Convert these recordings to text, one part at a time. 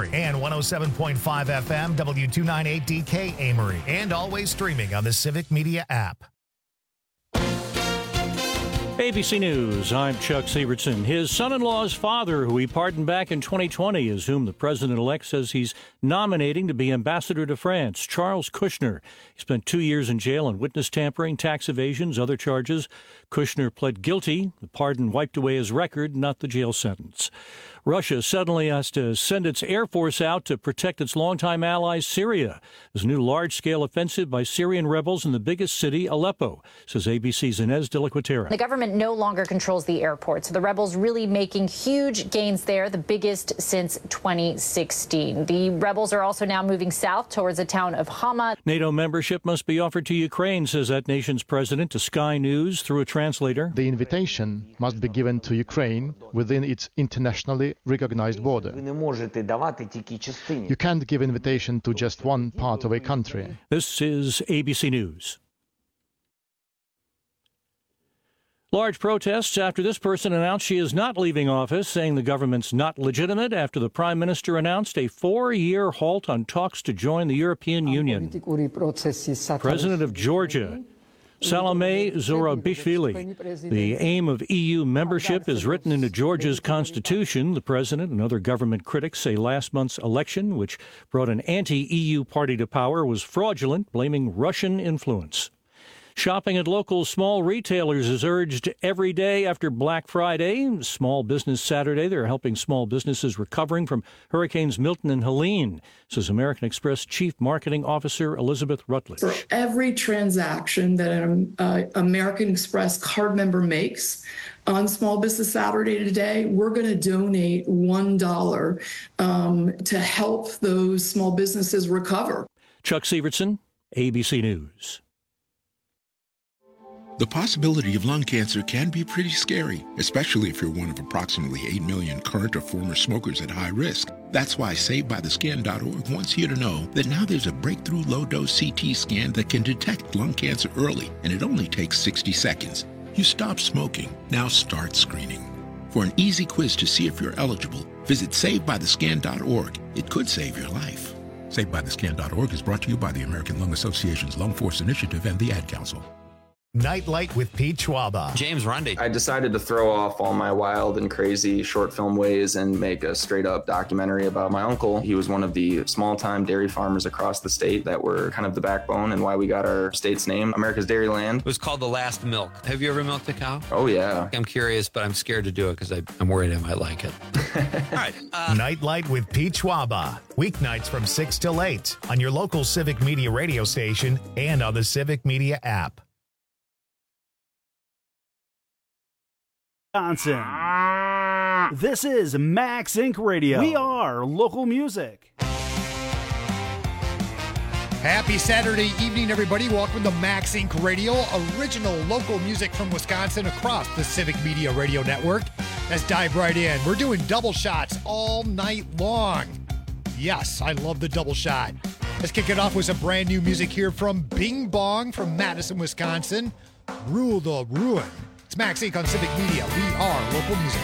Amory, and 107.5 FM W298DK Amory, and always streaming on the Civic Media app. ABC News, I'm Chuck Sievertson. His son-in-law's father, who he pardoned back in 2020, is whom the president-elect says he's nominating to be ambassador to France, Charles Kushner. He spent 2 years in jail on witness tampering, tax evasions, other charges. Kushner pled guilty. The pardon wiped away his record, not the jail sentence. Russia suddenly has to send its air force out to protect its longtime ally, Syria. There's a new large-scale offensive by Syrian rebels in the biggest city, Aleppo, says ABC's Inez de la Cuetara. The government no longer controls the airport, so the rebels really making huge gains there, the biggest since 2016. The rebels are also now moving south towards the town of Hama. NATO membership must be offered to Ukraine, says that nation's president to Sky News through a translator. The invitation must be given to Ukraine within its internationally recognized border. You can't give invitation to just one part of a country. This is ABC News. Large protests after this person announced she is not leaving office, saying the government's not legitimate after the prime minister announced a 4-year halt on talks to join the European Union. President of Georgia, Salome Zurabishvili. The aim of EU membership is written into Georgia's constitution. The president and other government critics say last month's election, which brought an anti-EU party to power, was fraudulent, blaming Russian influence. Shopping at local small retailers is urged every day after Black Friday. Small Business Saturday, they're helping small businesses recovering from Hurricanes Milton and Helene, says American Express Chief Marketing Officer Elizabeth Rutledge. For every transaction that an American Express card member makes on Small Business Saturday today, we're going to donate $1 to help those small businesses recover. Chuck Sievertson, ABC News. The possibility of lung cancer can be pretty scary, especially if you're one of approximately 8 million current or former smokers at high risk. That's why SaveByTheScan.org wants you to know that now there's a breakthrough low-dose CT scan that can detect lung cancer early, and it only takes 60 seconds. You stop smoking, now start screening. For an easy quiz to see if you're eligible, visit SaveByTheScan.org. It could save your life. SaveByTheScan.org is brought to you by the American Lung Association's Lung Force Initiative and the Ad Council. Nightlight with Pete Schwaba. James Rundy. I decided to throw off all my wild and crazy short film ways and make a straight up documentary about my uncle. He was one of the small time dairy farmers across the state that were kind of the backbone and why we got our state's name, America's Dairyland. It was called The Last Milk. Have you ever milked a cow? Oh, yeah. I'm curious, but I'm scared to do it because I'm worried I might like it. All right. Nightlight with Pete Schwaba. Weeknights from 6 till 8 on your local Civic Media radio station and on the Civic Media app. Wisconsin. This is Max Inc. Radio. We are local music. Happy Saturday evening, everybody. Welcome to Max Inc. Radio, original local music from Wisconsin across the Civic Media Radio Network. Let's dive right in. We're doing double shots all night long. Yes, I love the double shot. Let's kick it off with some brand new music here from Bing Bong from Madison, Wisconsin. Rule the Ruin. It's Max Inc. on Civic Media. We are local music.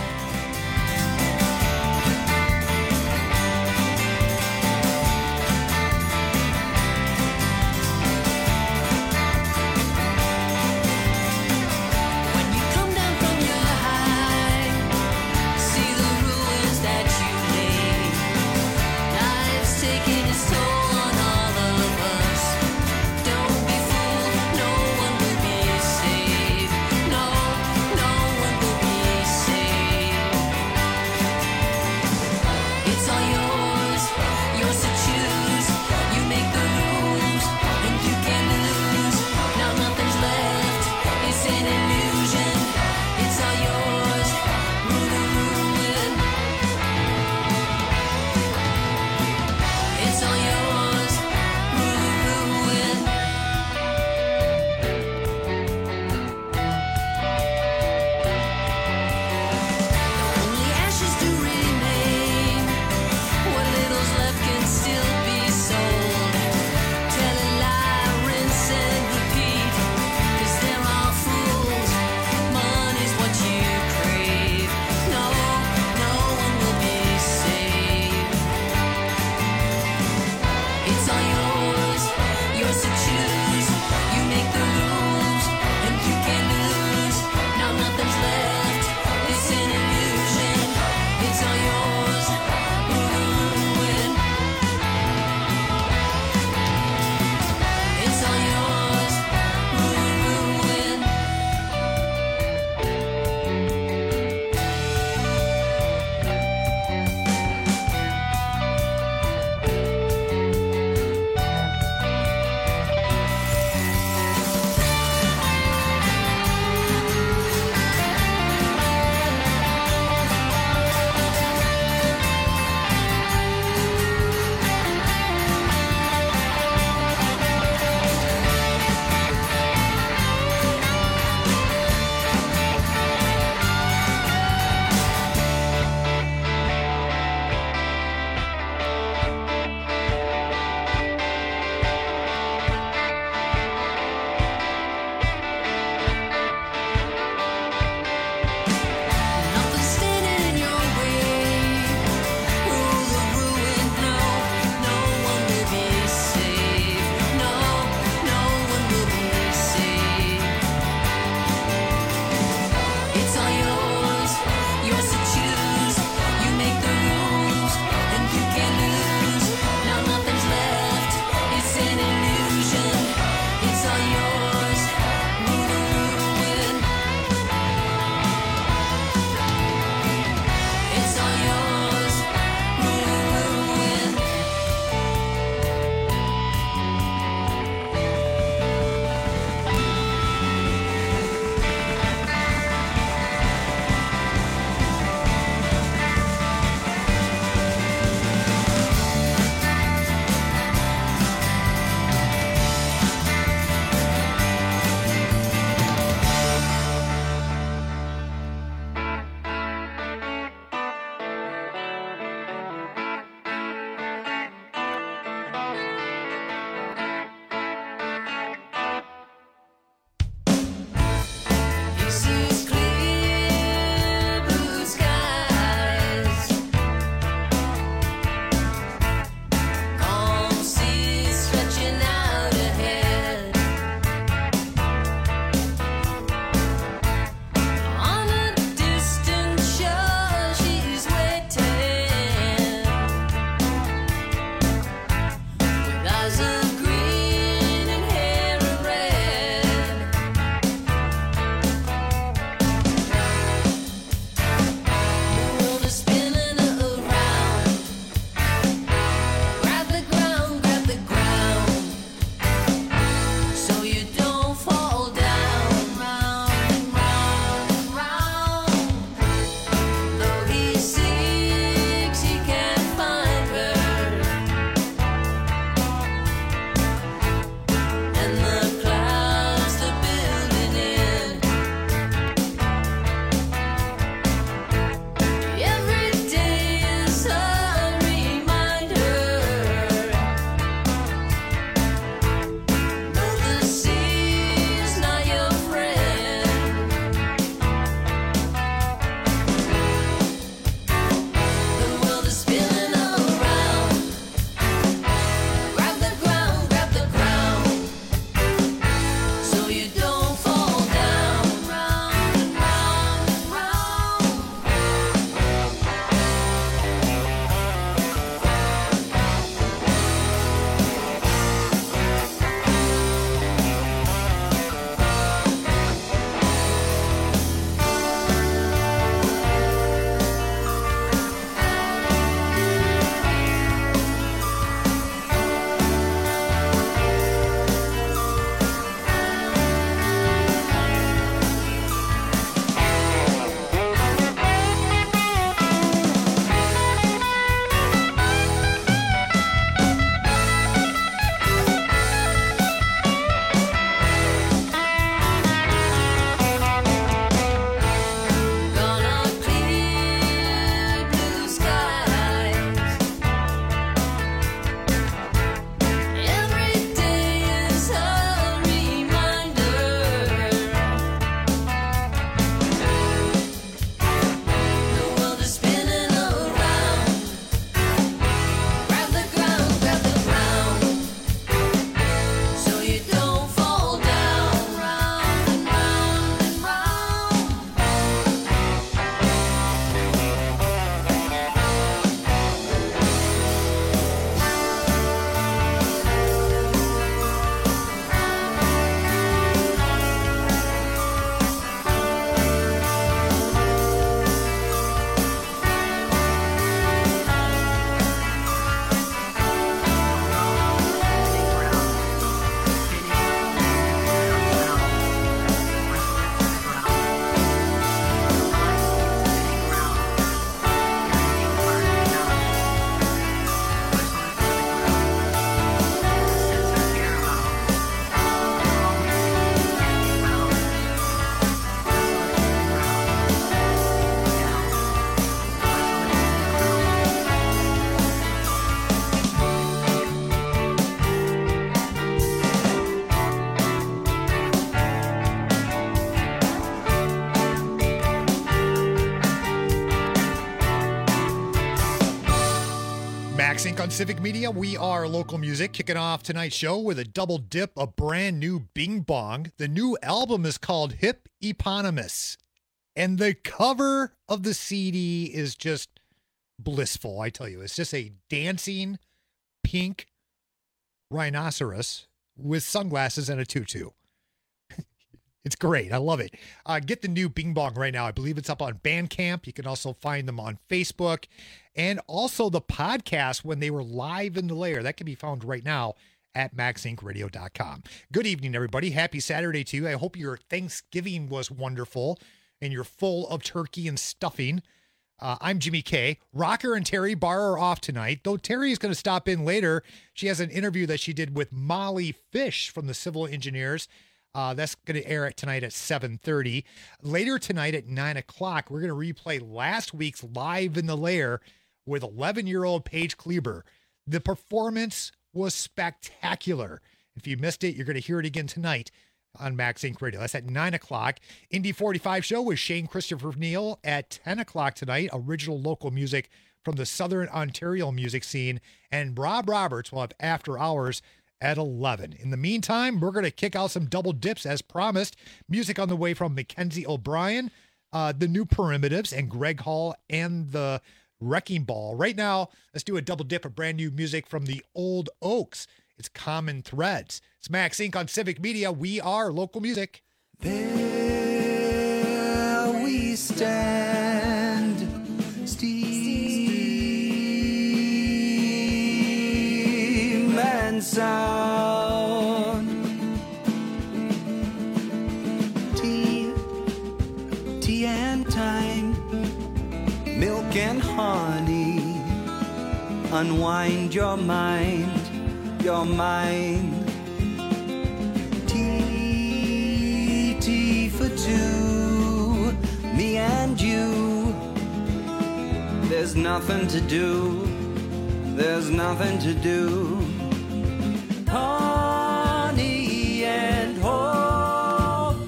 No one will be saved. Max Inc. on Civic Media. We are local music, kicking off tonight's show with a double dip, a brand new Bing Bong. The new album is called Hip Eponymous, and the cover of the CD is just blissful, I tell you. It's just a dancing pink rhinoceros with sunglasses and a tutu. It's great. I love it. Get the new Bing Bong right now. I believe it's up on Bandcamp. You can also find them on Facebook. And also the podcast when they were live in the lair. That can be found right now at maxincradio.com. Good evening, everybody. Happy Saturday to you. I hope your Thanksgiving was wonderful and you're full of turkey and stuffing. I'm Jimmy K. Rocker and Terry Barr are off tonight, though Terry is going to stop in later. She has an interview that she did with Molly Fish from the Civil Engineers. That's going to air tonight at 7:30. Later tonight at 9 o'clock, we're going to replay last week's Live in the Lair with 11-year-old Paige Kleber. The performance was spectacular. If you missed it, you're going to hear it again tonight on Max Inc. Radio. That's at 9 o'clock. Indy 45 show with Shane Christopher Neal at 10 o'clock tonight. Original local music from the Southern Ontario music scene. And Rob Roberts will have After Hours at 11. In the meantime, we're going to kick out some double dips as promised. Music on the way from Mackenzie O'Brien, the New Primitives, and Greg Hall and the Wrecking Ball. Right now, let's do a double dip of brand new music from the Old Oaks. It's Common Threads. It's Max Inc. on Civic Media. We are local music. There we stand, steam and sound. Tea and time, milk and honey. Unwind your mind. Your mind. Tea for two, me and you. There's nothing to do. There's nothing to do. Honey and hope,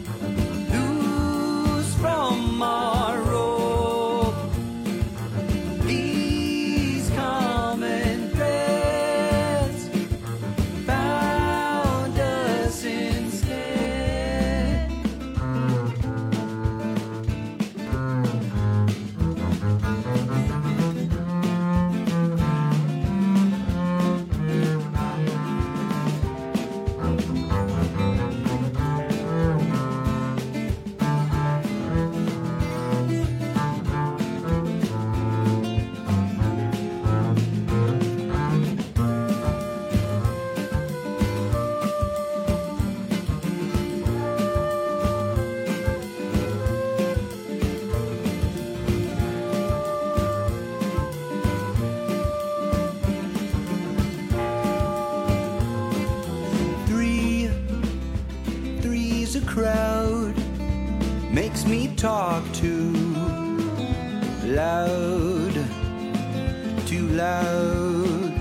news from our rope. These common threads found us instead. Three's a crowd, makes me talk too loud, too loud.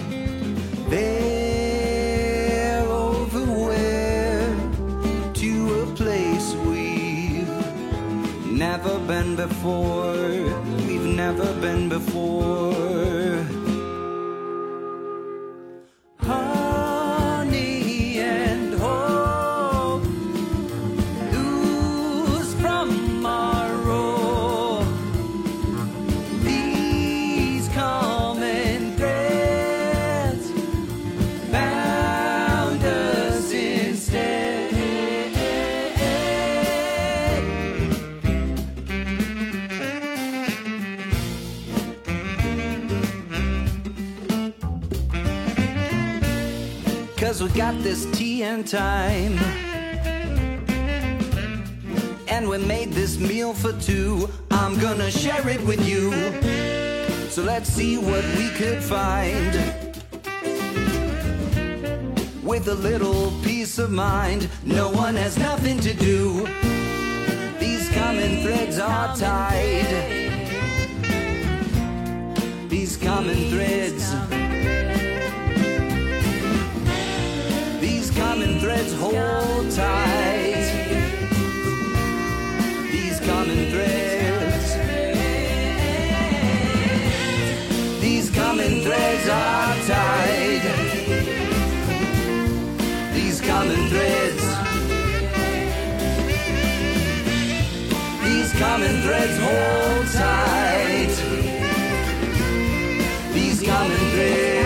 They're over where, to a place we've never been before. We've never been before. Honey and hope, news from our rope. These common threads bound us instead. 'Cause we got this tea and time, and we made this meal for two. I'm gonna share it with you, so let's see what we could find. With a little peace of mind, no one has nothing to do. These common threads are tied. These common threads. These common threads hold tight. These common threads. These common threads. common threads hold tight. These common threads.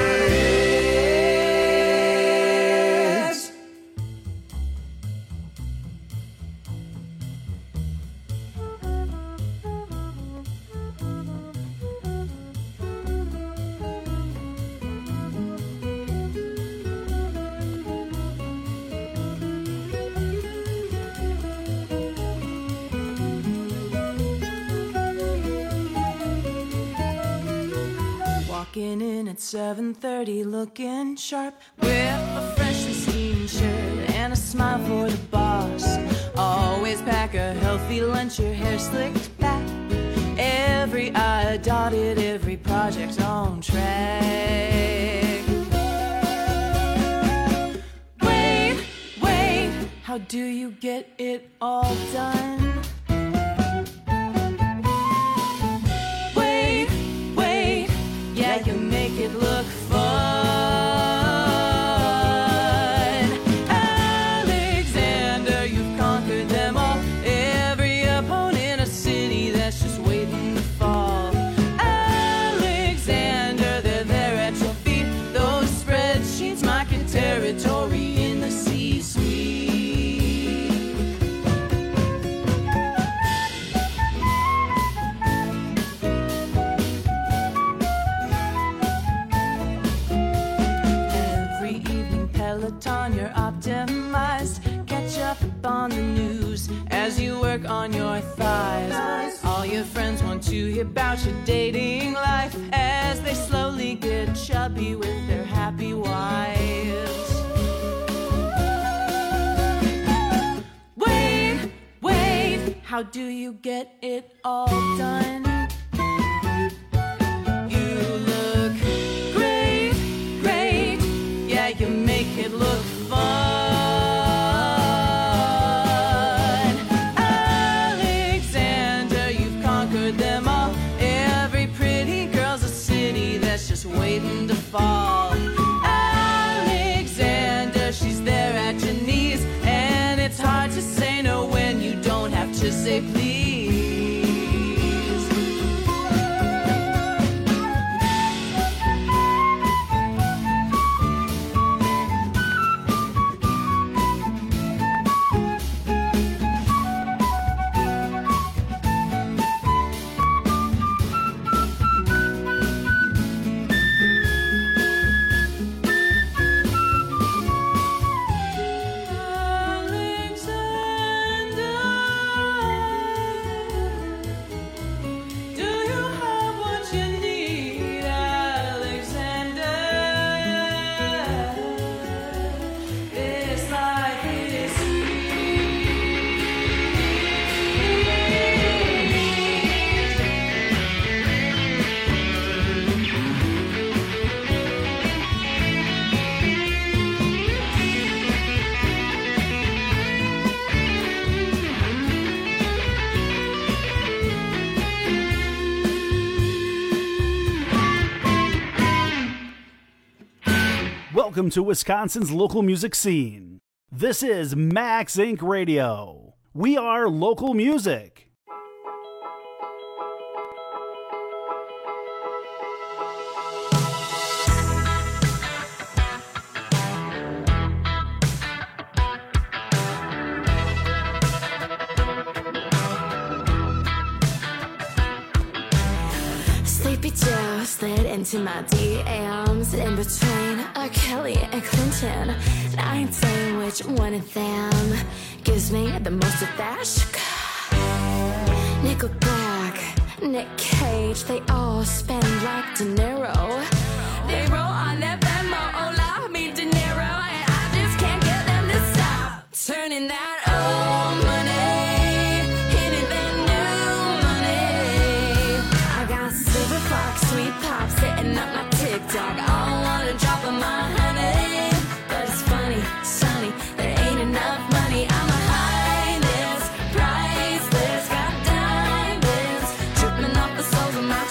Walking in at 7:30, looking sharp, with a freshly steamed shirt and a smile for the boss. Always pack a healthy lunch, your hair slicked back, every I dotted, every project on track. Wait, how do you get it all done? Yeah, you make it look fun. Alexander, you've conquered them all. Every opponent, a city that's just waiting to fall. Alexander, they're there at your feet. Those spreadsheets mark your territory in the C-suite. You're optimized. Catch up on the news as you work on your thighs. All your friends want to hear about your dating life as they slowly get chubby with their happy wives. Wait, how do you get it all done? You make it look fun. Alexander, you've conquered them all. Every pretty girl's a city that's just waiting to fall. Alexander, she's there at your knees, and it's hard to say no when you don't have to say please. Welcome to Wisconsin's local music scene. This is Max Inc. Radio. We are local music. Sleepy Joe slid into my DMs in between Kelly and Clinton. And I ain't saying which one of them gives me the most of that sugar. Nickelback, Nick Cage, they all spend like De Niro. They roll on that Venmo, hola, me De Niro, and I just can't get them to stop turning that old money into that new money. I got silver fox, sweet pop sitting up my TikTok. I don't wanna drop on my honey, but it's funny, sunny, there ain't enough money. I'm a highness, priceless, got diamonds dripping off the soles of my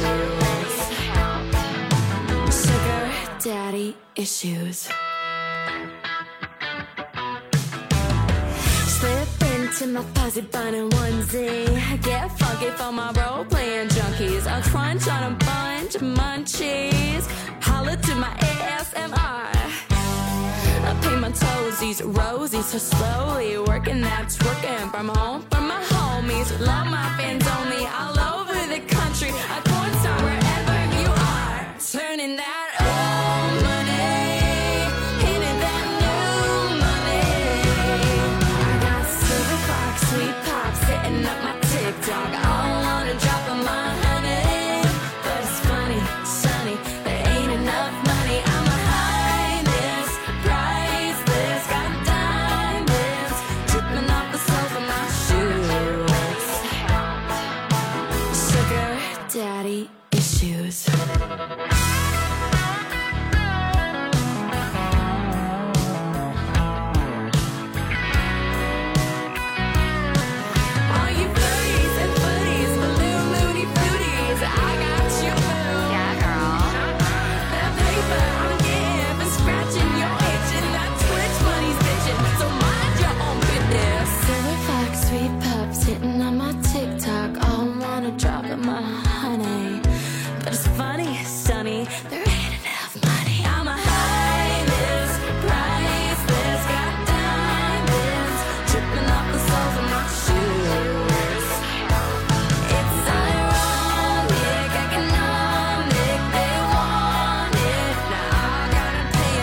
shoes. Sugar daddy issues. Slip into beach in my fuzzy bunny onesie. I get funky for my role-playing junkies. I crunch on a bunch of munchies. Holla to my ASMR. I paint my toesies rosy so slowly. Working that twerking from home for my homies. Love my fans only all over the country. A porn star wherever you are. Turning that old money into that new money. I got silver fox, sweet pop sitting up my TikTok. I don't wanna drop on my honey, but it's funny, sunny, there ain't enough money. I'm a highness, priceless, got diamonds dripping off the soles of my shoes. Sugar daddy issues. All you furries and footies, balloon loony footies, I got you, boo. Yeah, girl. That paper I'm getting for scratching your itch, and that Twitch money's bitching, so mind your own business. Silver fox, sweet pups hitting on my TikTok. All wanna drop in my honey, but it's funny, sunny, there ain't enough money. I'm a highness, priceless, got diamonds dripping off the soles of my shoes. It's ironic, economic, they want it. Now I gotta pay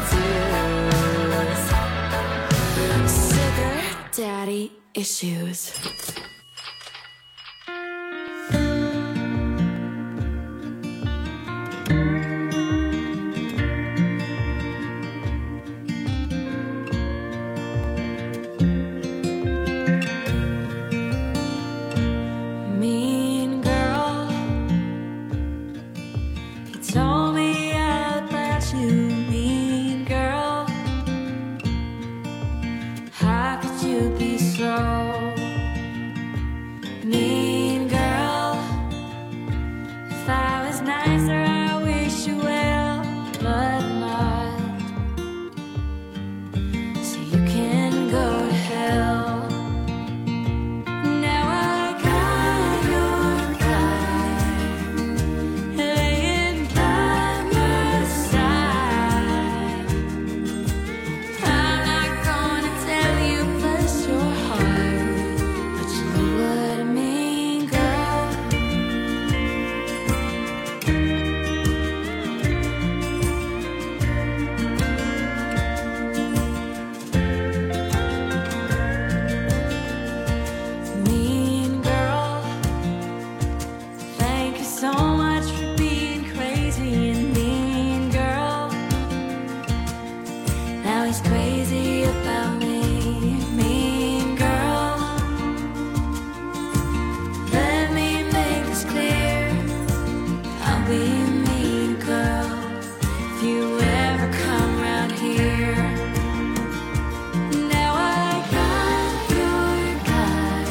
their dues. Sugar daddy issues. Mean girl, you told me about you, mean girl. How could you be so mean, girl? If I was nicer, I wish you well, but not. So you can go to hell. Now I got your guy laying by my side. I'm not gonna tell you bless your heart, but you know what I mean, girl. Mean girl, thank you so much for being crazy and mean, girl. Now he's crazy about me, mean girl. Let me make this clear, I'll be a mean girl if you ever come round here. Now I got your guy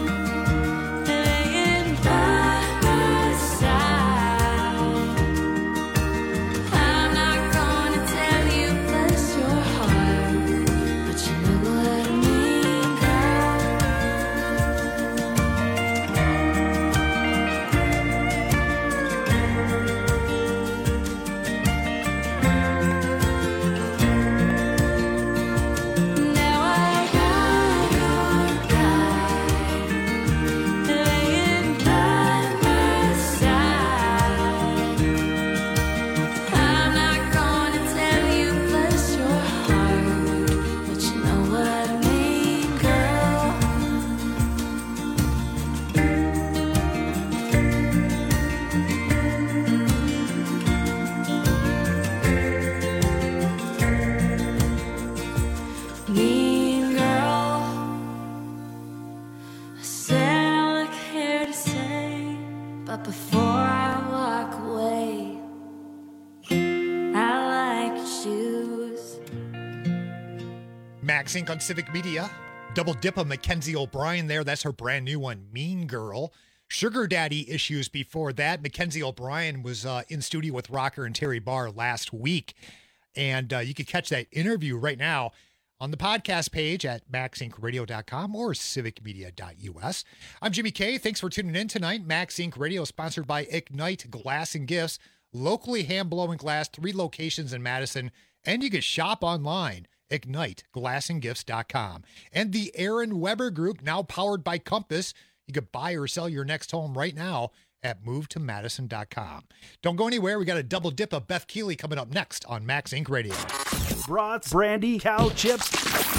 laying by my side. I'm not gonna tell you bless your heart, but you know what I mean, girl. Now I got your guy laying by my side. I'm not gonna tell you bless your heart, but you know what I mean, girl. Mean girl, I said all I care to say, but before I walk away, I like your shoes. Max Inc. on Civic Media. Double dip of Mackenzie O'Brien there. That's her brand new one, Mean Girl. Sugar Daddy Issues before that. Mackenzie O'Brien was in studio with Rocker and Terry Barr last week. And you can catch that interview right now on the podcast page at maxincradio.com or civicmedia.us. I'm Jimmy K. Thanks for tuning in tonight. Max Inc. Radio sponsored by Ignite Glass and Gifts, locally hand-blowing glass, 3 locations in Madison, and you can shop online, igniteglassandgifts.com. And the Aaron Weber Group, now powered by Compass. You could buy or sell your next home right now at movetomadison.com. Don't go anywhere. We got a double dip of Beth Keeley coming up next on Max Inc. Radio. Brats, brandy, cow chips,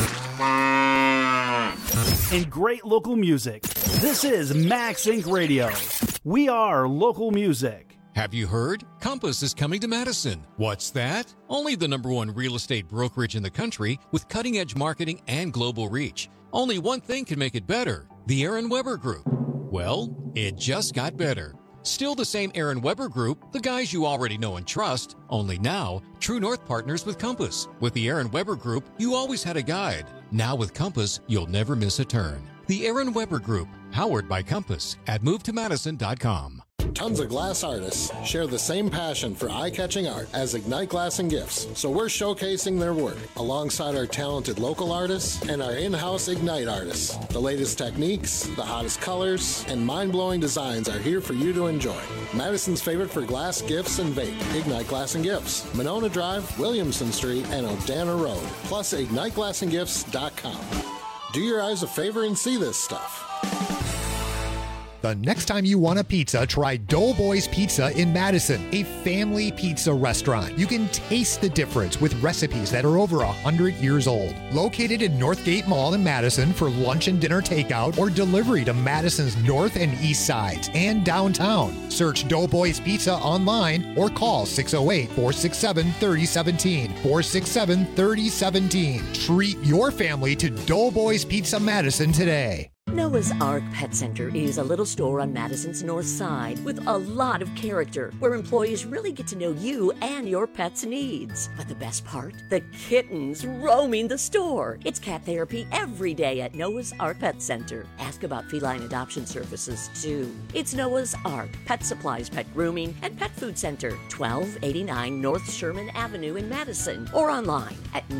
and great local music. This is Max Inc. Radio. We are local music. Have you heard? Compass is coming to Madison. What's that? Only the #1 real estate brokerage in the country with cutting-edge marketing and global reach. Only one thing can make it better: the Aaron Weber Group. Well, it just got better. Still the same Aaron Weber Group, the guys you already know and trust, only now, True North partners with Compass. With the Aaron Weber Group, you always had a guide. Now with Compass, you'll never miss a turn. The Aaron Weber Group, powered by Compass at movetomadison.com. Tons of glass artists share the same passion for eye-catching art as Ignite Glass and Gifts, so we're showcasing their work alongside our talented local artists and our in-house Ignite artists. The latest techniques, the hottest colors, and mind-blowing designs are here for you to enjoy. Madison's favorite for glass, gifts, and vape, Ignite Glass and Gifts, Monona Drive, Williamson Street, and Odana Road, plus igniteglassandgifts.com. Do your eyes a favor and see this stuff. The next time you want a pizza, try Doughboys Pizza in Madison, a family pizza restaurant. You can taste the difference with recipes that are over 100 years old. Located in Northgate Mall in Madison for lunch and dinner takeout or delivery to Madison's north and east sides and downtown. Search Doughboys Pizza online or call 608-467-3017. 467-3017. Treat your family to Doughboys Pizza Madison today. Noah's Ark Pet Center is a little store on Madison's north side with a lot of character where employees really get to know you and your pet's needs. But the best part? The kittens roaming the store. It's cat therapy every day at Noah's Ark Pet Center. Ask about feline adoption services, too. It's Noah's Ark, pet supplies, pet grooming, and pet food center, 1289 North Sherman Avenue in Madison, or online at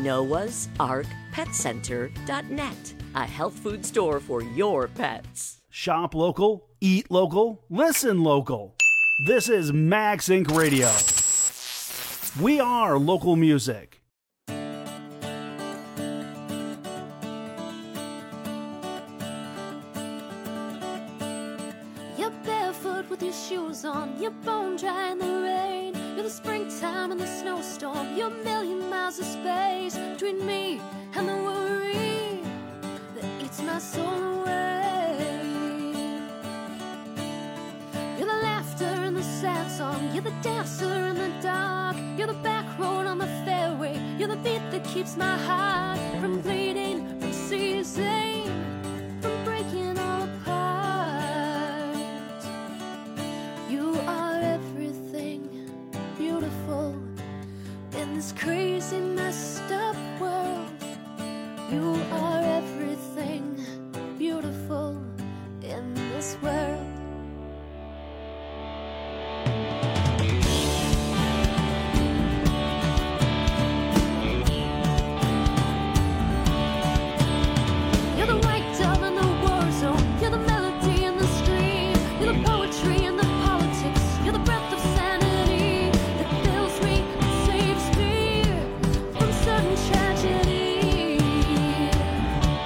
noahsarkpetcenter.net. A health food store for your pets. Shop local, eat local, listen local. This is Max Inc. Radio. We are local music. You're barefoot with your shoes on, you're bone dry in the rain. You're the springtime and the snowstorm. You're a million miles of space between me and the worry eats my soul away. You're the laughter and the sad song. You're the dancer in the dark. You're the back road on the fairway. You're the beat that keeps my heart from bleeding, from ceasing, from breaking all apart. You are everything beautiful in this crazy, messed up world. You are everything beautiful in this world. You're the white dove in the war zone. You're the melody in the stream. You're the poetry and the politics. You're the breath of sanity that fills me and saves me from sudden tragedy.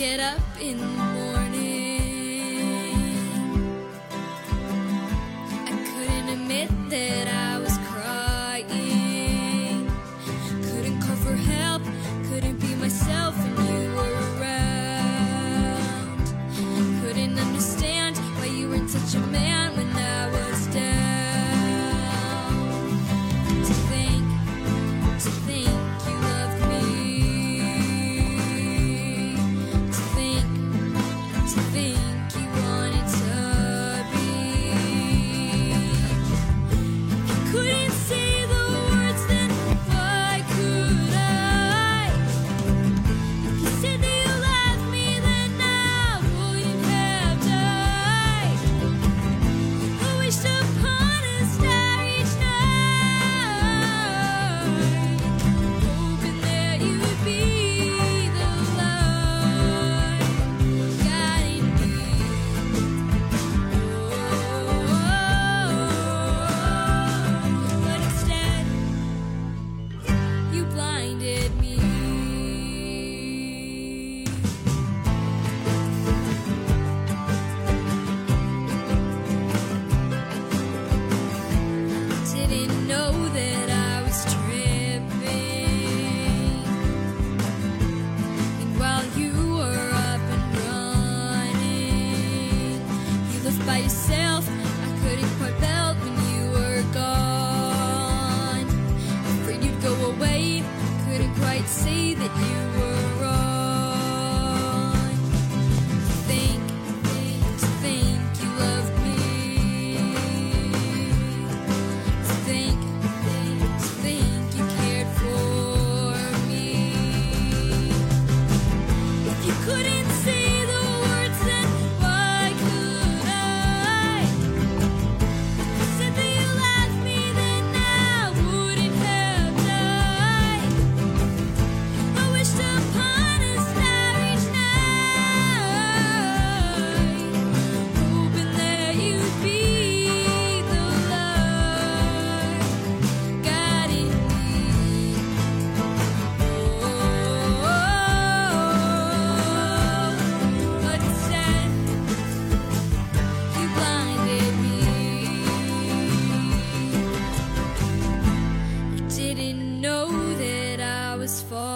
get up in the morning. I couldn't admit that I was crying. Couldn't call for help, couldn't be myself when you were around. Couldn't understand why you weren't such a man when I was down. To think you loved me. To think you wanted to be. You couldn't say the words, then why could I? If you said that you loved me, then I wouldn't have died. I wished upon a star each night, hoping that you would be the light guiding me. But instead, you blinded me. Didn't know that I was tripping. And while you were up and running, you left by yourself. I couldn't quite belt when you were gone. Afraid you'd go away, couldn't quite see that you were wrong. To think you loved me. To think you cared for me. If you couldn't say the words, then why could I? If you said that you loved me, then I wouldn't have died. I wished upon a star each night, hoping that you'd be the light guiding me. But instead, you blinded me. I didn't know that I was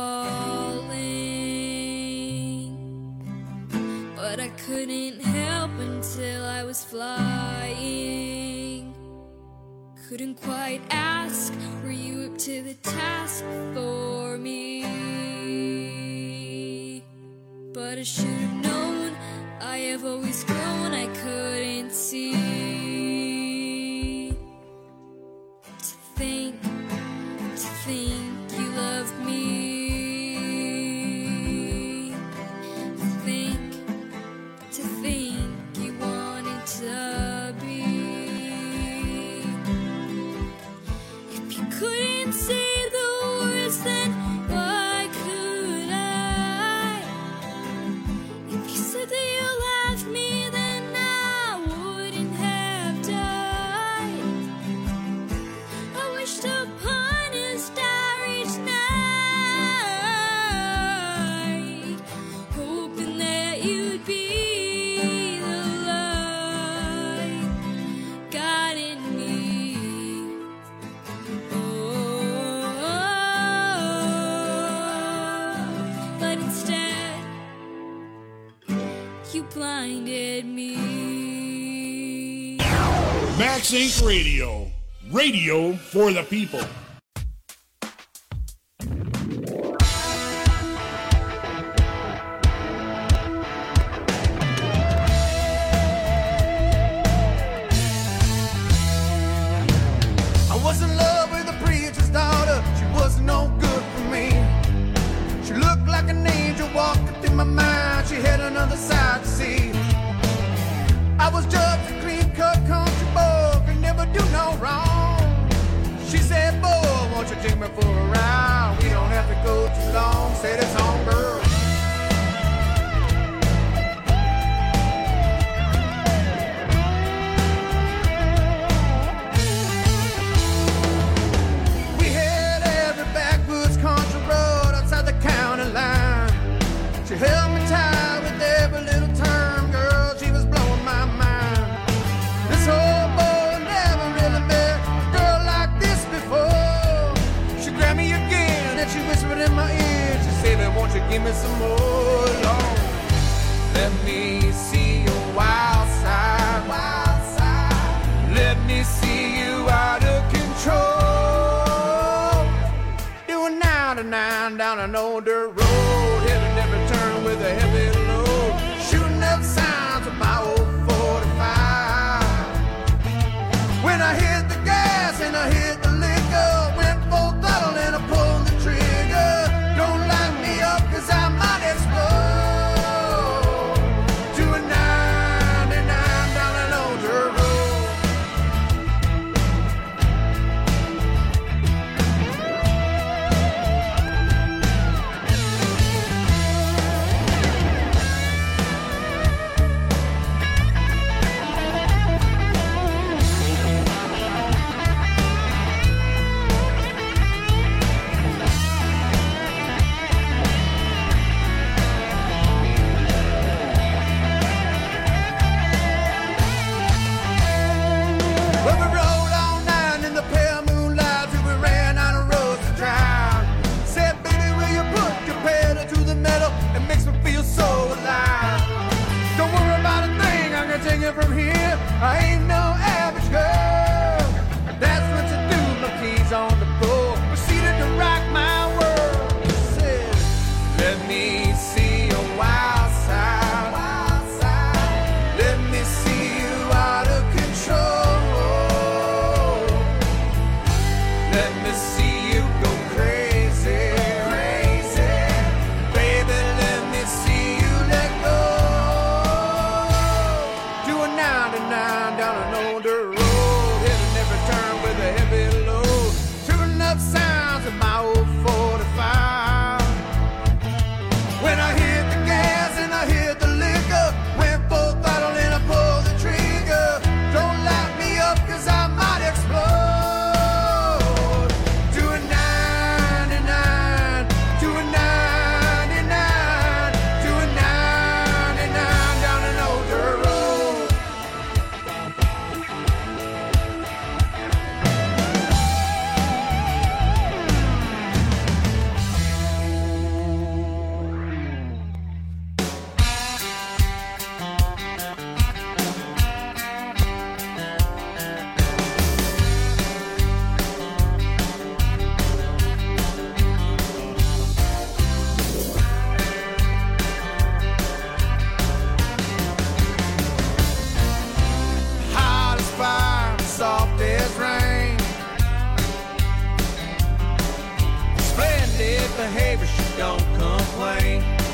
falling, but I couldn't help until I was flying. Couldn't quite ask, were you up to the task for me? But I should have known, I have always grown, I couldn't see. To think you loved me. To think you wanted to be. If you couldn't say the words, then why could I? If you said that you loved me, then I wouldn't have died. I wished upon a star each night, hoping that you'd be the light guiding me. But instead, you blinded me. Max Inc. Radio. Radio for the people. I was in love with a preacher's daughter. She wasn't no good for me. She looked like an angel walking through my mind. She had another side to see. I was just a clean-cut country boy, could never do no wrong. She said, boy, won't you take me for a ride? We don't have to go too long. Said it's on, girl. She held me tight in my ear. She said, won't you give me some more, Lord? Let me see your wild side, wild side. Let me see you out of control. Doing 99 down an old dirt road, heading every turn with a heavy load, shooting up signs with my old 45. When I hit the gas and I hit the liquor, went full throttle and I pulled the trigger. Don't light me up 'cause I might explode. Doing 99 down an old dirt road. Well, we rolled all night in the pale moonlight till we ran out of roads to drive. Said, baby, will you put your pedal to the metal? It makes me feel so alive. Don't worry about a thing, I can take it from here. I ain't no average girl. That's what you do, my keys on the floor. Proceeded to rock my world. Said, let me see your wild side, wild side. Let me see you out of control. Let me see you go crazy, crazy. Baby, let me see you let go. Doing 99 down an old dirt road, hitting every turn with a heavy load, tuning up sounds of my old 45. When I hit the gas and I hit the liquor, went full throttle and I pulled the trigger. Don't light me up 'cause I might explode. Doing 99, doing 99, doing 99 down an old dirt road. Hot as fire, soft as rain. Splendid behavior, she don't complain.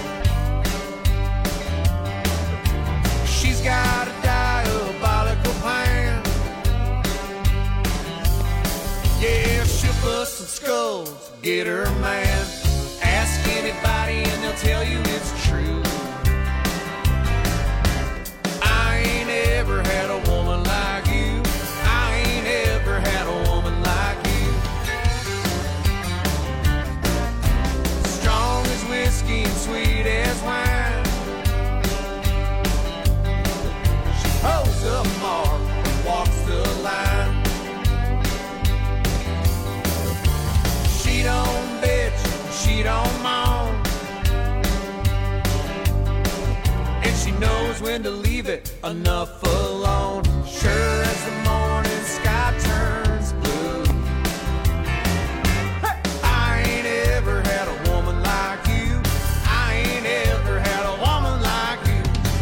She's got a diabolical plan. Yeah, she'll bust some skulls, get her man. Ask anybody and they'll tell you it's true. I ain't ever had a woman like you. I ain't ever had a woman like you. Strong as whiskey and sweet as wine. She holds a mark and walks the line. She don't bitch, she don't moan. And she knows when to leave it enough alone. Sure as the morning sky turns blue. Hey! I ain't ever had a woman like you. I ain't ever had a woman like you.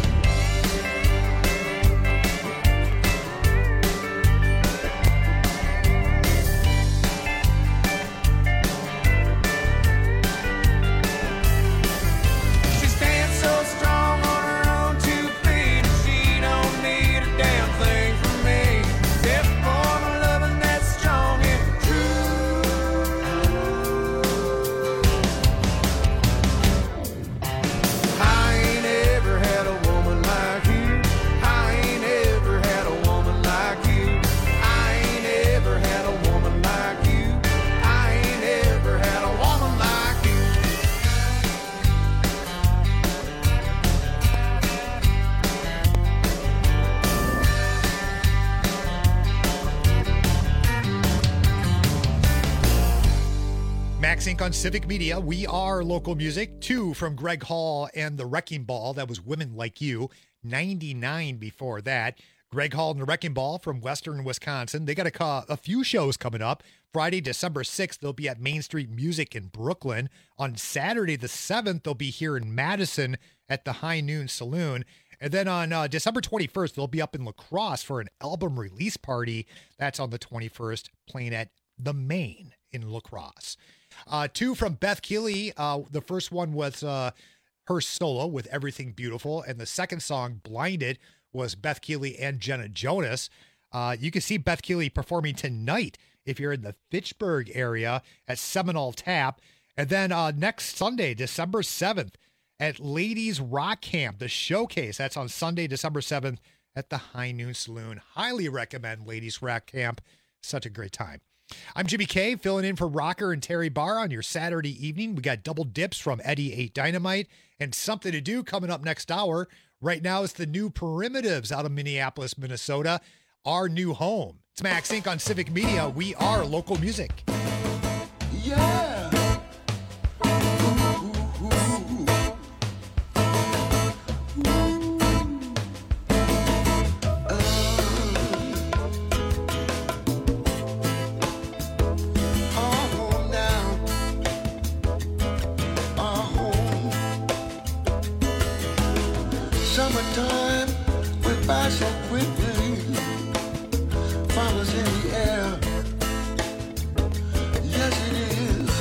She stands so strong on her own 2 feet, and she don't need a damn thing from me. Inc. on Civic Media. We are local music. 2 from Greg Hall and the Wrecking Ball. That was Women Like You. 99 before that. Greg Hall and the Wrecking Ball from Western Wisconsin. They got a few shows coming up. Friday, December 6th, they'll be at Main Street Music in Brooklyn. On Saturday, the 7th, they'll be here in Madison at the High Noon Saloon. And then on December 21st, they'll be up in La Crosse for an album release party. That's on the 21st, playing at The Main in La Crosse. 2 from Beth Keeley. The first one was her solo with Everything Beautiful. And the second song, Blinded, was Beth Keeley and Jenna Jonas. You can see Beth Keeley performing tonight if you're in the Fitchburg area at Seminole Tap. And then next Sunday, December 7th, at Ladies Rock Camp, the showcase. That's on Sunday, December 7th at the High Noon Saloon. Highly recommend Ladies Rock Camp. Such a great time. I'm Jimmy K, filling in for Rocker and Terry Barr on your Saturday evening. We got double dips from Eddie 8 Dynamite and Something to Do coming up next hour. Right now, it's the New Primitives out of Minneapolis, Minnesota, our new home. It's Max Inc. on Civic Media. We are local music. Yeah. Summertime went by so quickly, flowers in the air, yes it is.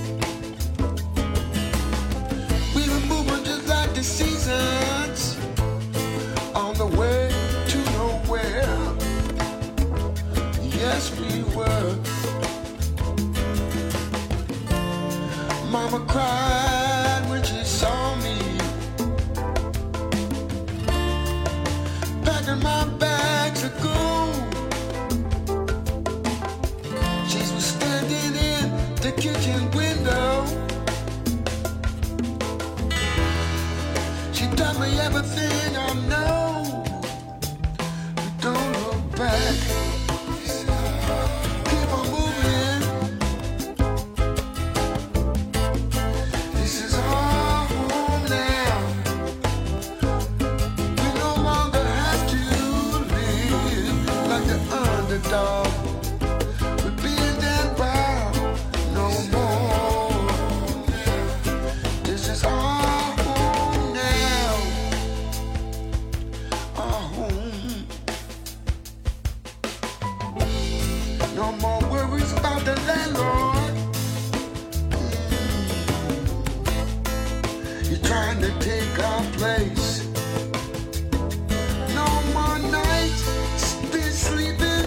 We were moving just like the seasons, on the way to nowhere, yes we were. Mama cried when she saw me, my bags of gold. She was standing in the kitchen window. She taught me everything I know. Don't look back. Keep on moving. This is our home now. We no longer have to like the underdog, we're being dead proud no more. This is our home now, our home. No more worries about the landlord. You're trying to take our place. No more nights sleeping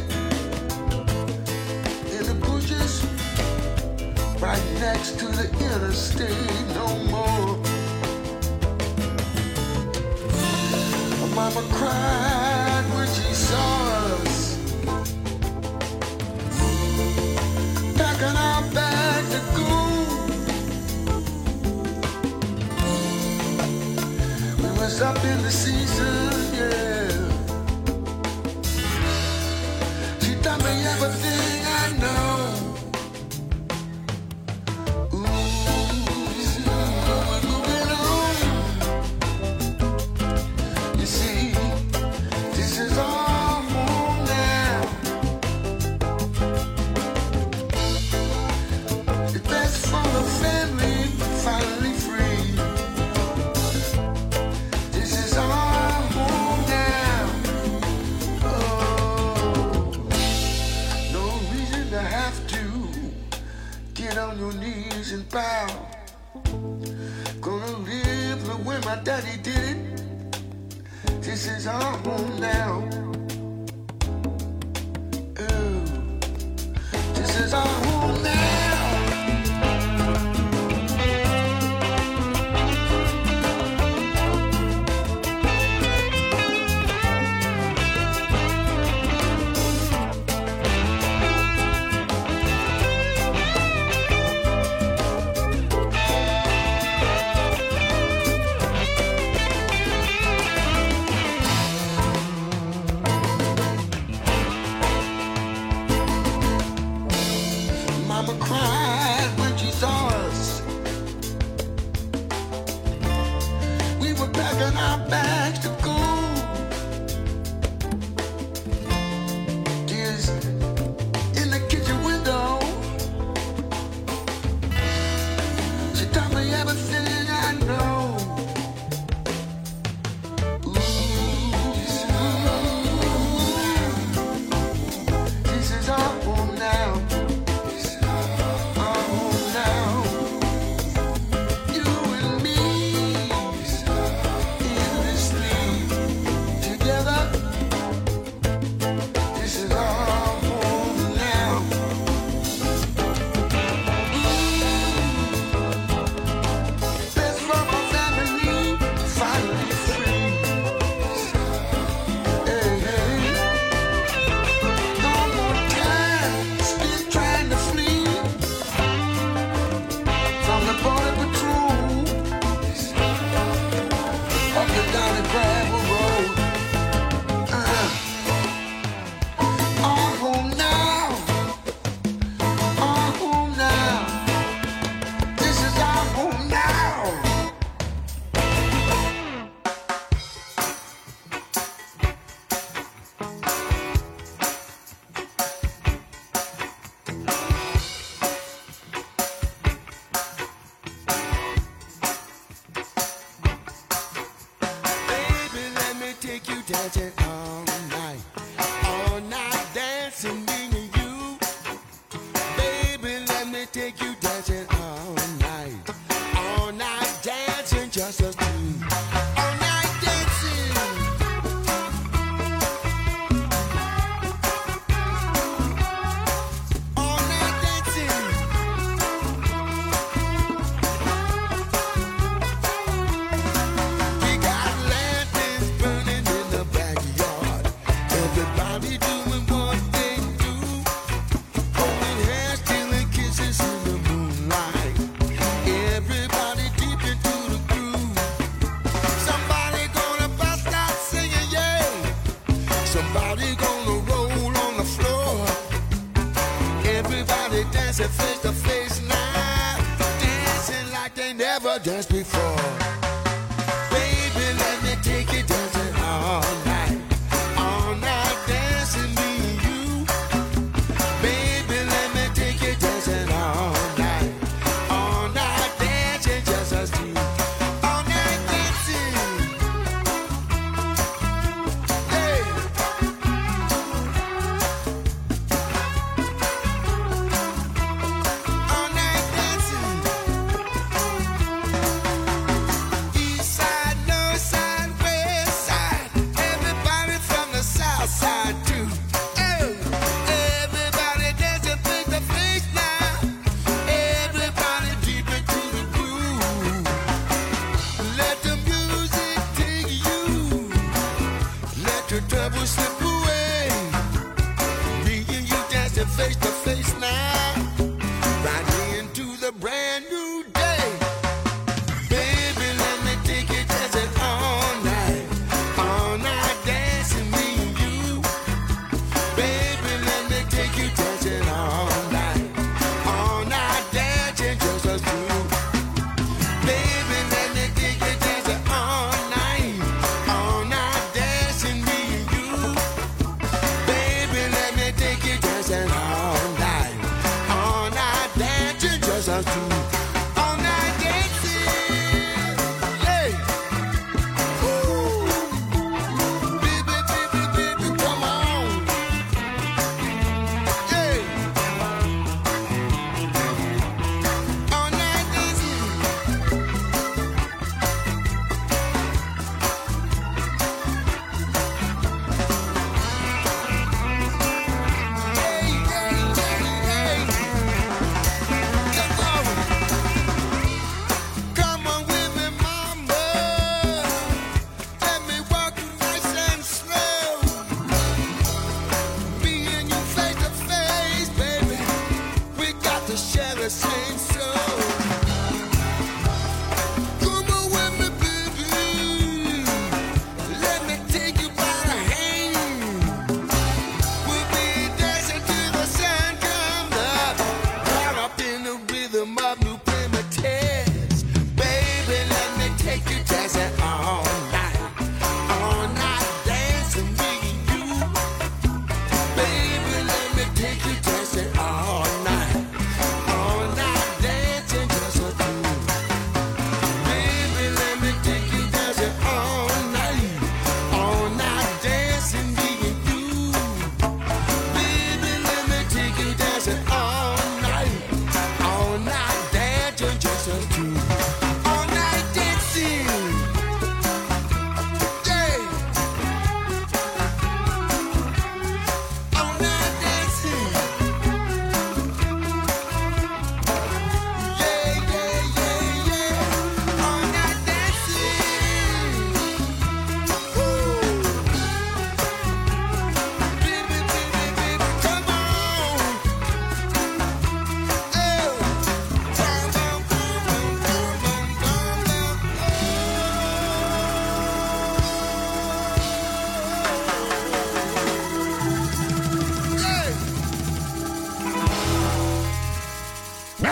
in the bushes right next to the interstate. No more. Mama cried when she saw us packing our bags to go. We was up in the season, yeah. Tell me everything I know. Ooh, we're moving on. You see, this is our home now. The best for the family, finally free. This is our home now. Have to get on your knees and bow. Gonna live the way my daddy did it. This is our home now. This is our home now. our bags to go. Tears in the kitchen window. She taught me everything I know. This is our home now. Our home now. You and me in this sleep together. This is our home now. Let's love our family, finally free. Hey, hey. No more time spent trying to flee from the border patrol up and down the gravel road. Our home now, our home now. This is our home now. Baby, let me take you dancing all night dancing me and you. Baby, let me take you dancing all night dancing just us two. All night dancing, all night dancing. We got lanterns burning in the backyard. Everybody doing what they do. Holding hands, stealing kisses in the moonlight. Everybody deep into the groove. Somebody gonna bust out singing, yeah. Somebody gonna roll on the floor. Everybody dancing face to face now. Dancing like they never danced before. Baby, let me take you dancing all night dancing me and you. Baby, let me take you dancing all night dancing just us two. All night dancing, hey. All night dancing.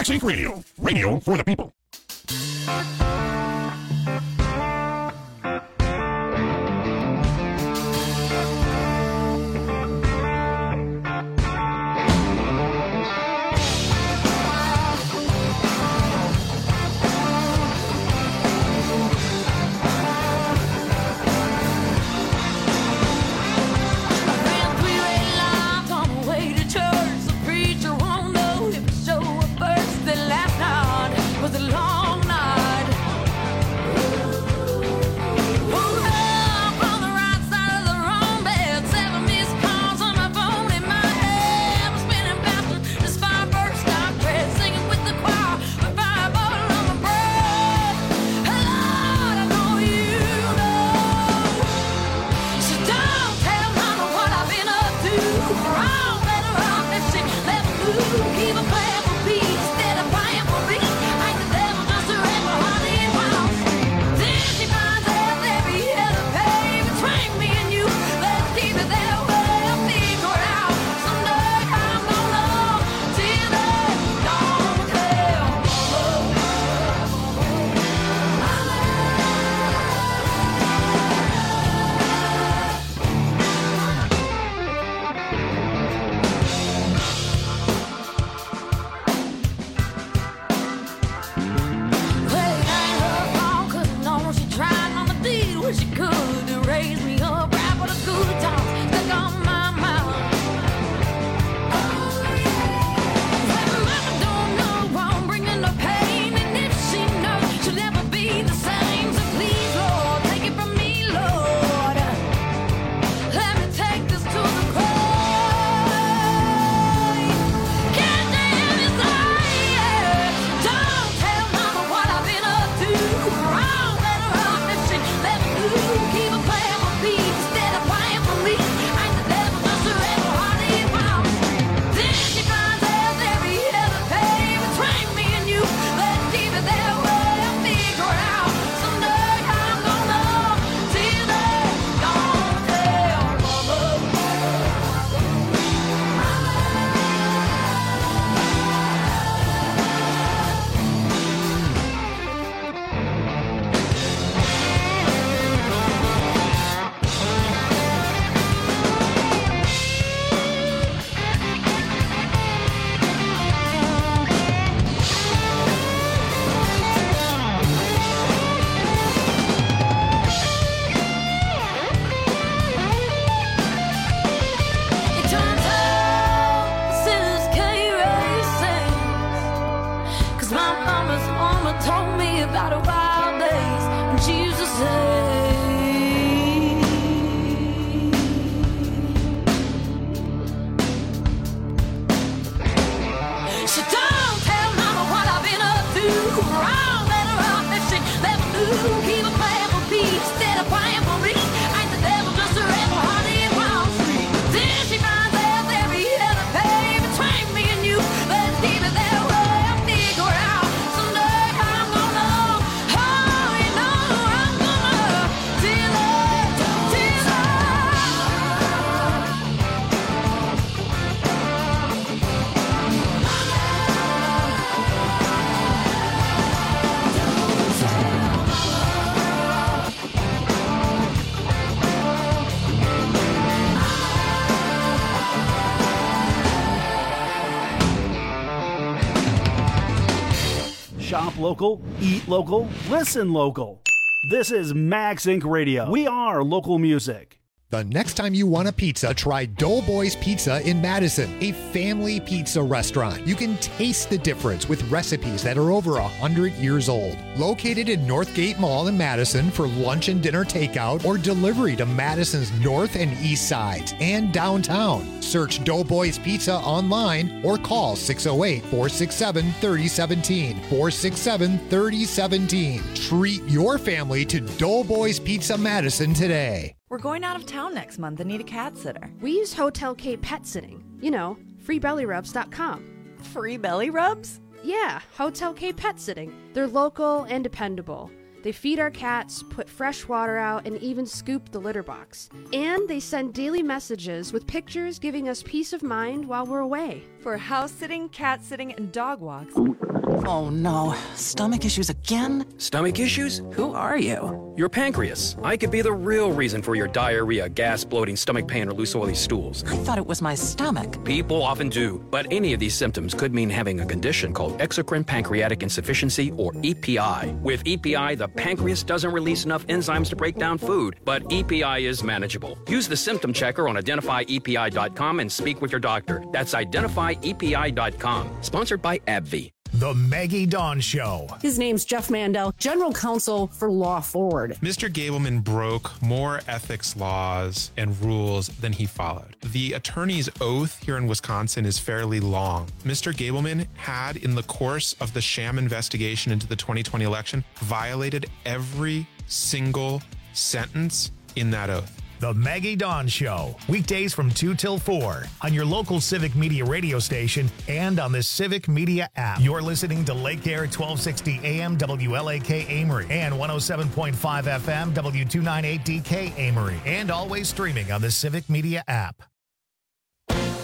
Max Inc. Radio. Radio for the people. Was a long night. Shop local, eat local, listen local. This is Max Inc. Radio. We are local music. The next time you want a pizza, try Doughboys Pizza in Madison, a family pizza restaurant. You can taste the difference with recipes that are over 100 years old. Located in Northgate Mall in Madison for lunch and dinner takeout or delivery to Madison's north and east sides and downtown. Search Doughboys Pizza online or call 608-467-3017. 467-3017. Treat your family to Doughboys Pizza Madison today. We're going out of town next month and need a cat sitter. We use Hotel K Pet Sitting. You know, freebellyrubs.com. Free belly rubs? Yeah, Hotel K Pet Sitting. They're local and dependable. They feed our cats, put fresh water out, and even scoop the litter box. And they send daily messages with pictures giving us peace of mind while we're away. For house sitting, cat sitting, and dog walks, Oh no, stomach issues again? Stomach issues? Who are you? Your pancreas. I could be the real reason for your diarrhea, gas, bloating, stomach pain, or loose oily stools. I thought it was my stomach. People often do, but any of these symptoms could mean having a condition called exocrine pancreatic insufficiency, or EPI. With EPI, the pancreas doesn't release enough enzymes to break down food, but EPI is manageable. Use the symptom checker on identifyepi.com and speak with your doctor. That's identifyepi.com. Sponsored by AbbVie. The Maggie Dawn Show. His name's Jeff Mandel, General Counsel for Law Forward. Mr. Gableman broke more ethics laws and rules than he followed. The attorney's oath here in Wisconsin is fairly long. Mr. Gableman had, in the course of the sham investigation into the 2020 election, violated every single sentence in that oath. The Maggie Dawn Show, weekdays from 2 till 4 on your local Civic Media radio station and on the Civic Media app. You're listening to Lake Air 1260 AM WLAK Amory and 107.5 FM W298DK Amory, and always streaming on the Civic Media app.